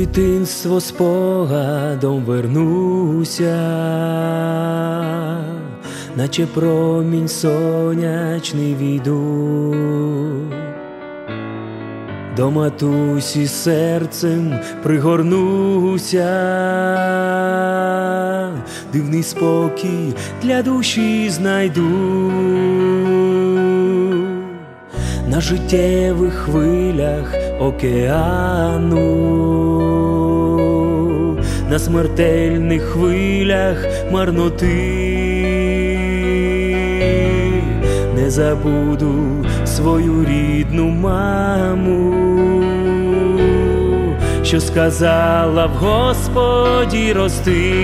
дитинство спогадом вернуся, наче промінь сонячний війду. До матусі серцем пригорнуся, дивний спокій для душі знайду. На життєвих хвилях океану, на смертельних хвилях марноти не забуду свою рідну маму, що сказала в Господі рости.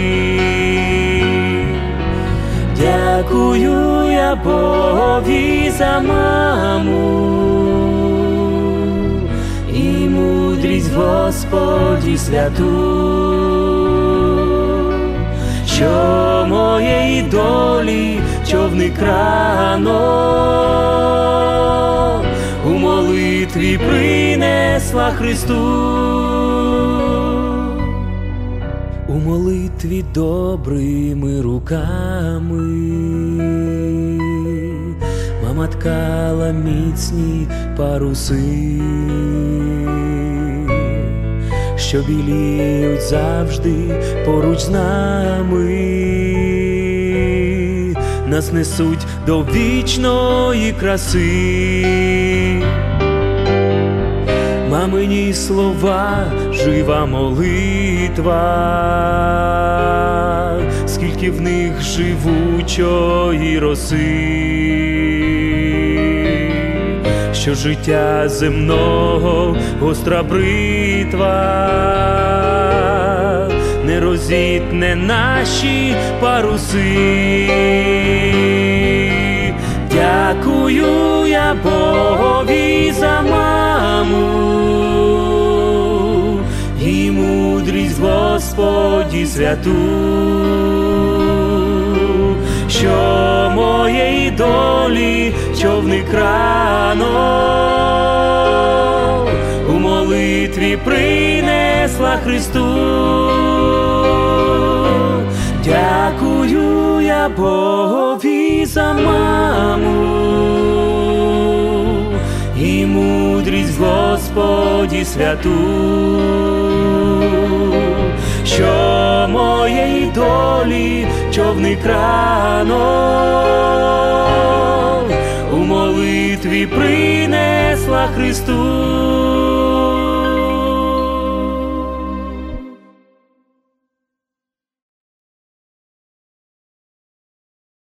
Дякую я Богові за маму і мудрість Господі святу, що моєї долі човник рано у молитві принесла Христу. У молитві добрими руками мама ткала міцні паруси, що біліють завжди поруч з нами, нас несуть до вічної краси. Мамині слова – жива молитва, скільки в них живучої роси, що життя земного гостра бритва не розітне наші паруси. Дякую я Богові за маму і мудрість Господі святу, що моєї долі човник рано у молитві принесла Христу. Дякую я Богові за маму і мудрість Господі святу, що моєї долі човник рано у молитві принесла Христу.